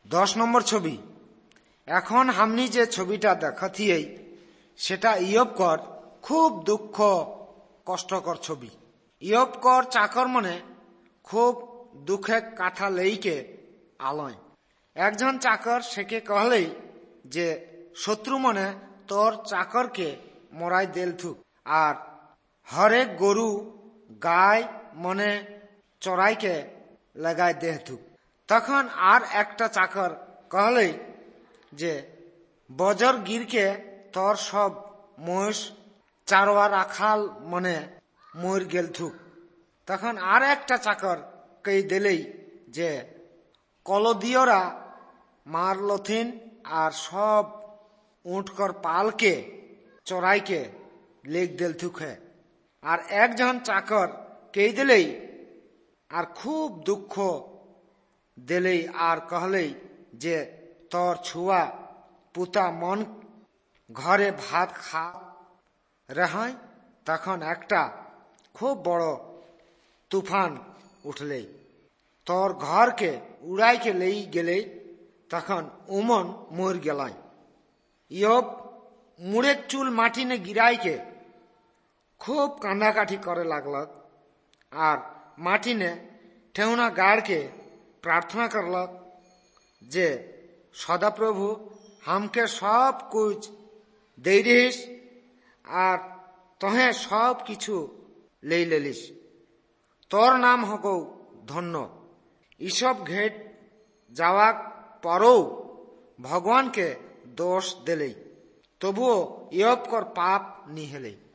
10 নম্বর ছবি। এখন हमनी যে ছবিটা দেখাথিয়েই সেটা ইয়বকর খুব দুঃখ কষ্টকর ছবি। ইয়বকর চাকর মনে খুব দুঃখে কাঠা লেইকে আলয়। একজন চাকর সেকে কহলেই যে শত্রু মনে তোর চাকরকে মরাই দেল থুক, আর হরেক গরু গায় মনে চড়াইকে লাগাই দেহ থুক। তখন আর একটা চাকর কহলেই যে বজর গিরকে তোর সব মহিষ চারোয়া রাখাল মনে মর গেল থুক। তখন আর একটা চাকর কই দিলেই যে কলদিয়রা মারলথিন আর সব উঠকর পালকে চড়াইকে লেগ দেল থুকে। আর একজন চাকর কই দিলেই আর খুব দুঃখ দিলেই আর কহলেই যে তোর ছুয়া পুতা মন ঘরে ভাত খা রেহাই। তখন একটা খুব বড় তুফান উঠলে তোর ঘরকে উড়াইকে লেই গেলে তখন উমন মর গেলাই। ইয়ব মুড়ের চুল মাটিনে গিরাইকে খুব কান্দাকাঠি করে লাগল আর মাটিনে ঠেউনা গাড়কে প্রার্থনা করল যে সদাপ্রভু हमके सब कुछ दे रहिस আর তহে সব কিছু লেই লেলিস। তোর নাম হকো ধন্য। ইসব ঘেট যাওয়া পরও ভগবানকে দোষ দিলেই তবুও ইয়বকর পাপ নি হেলে।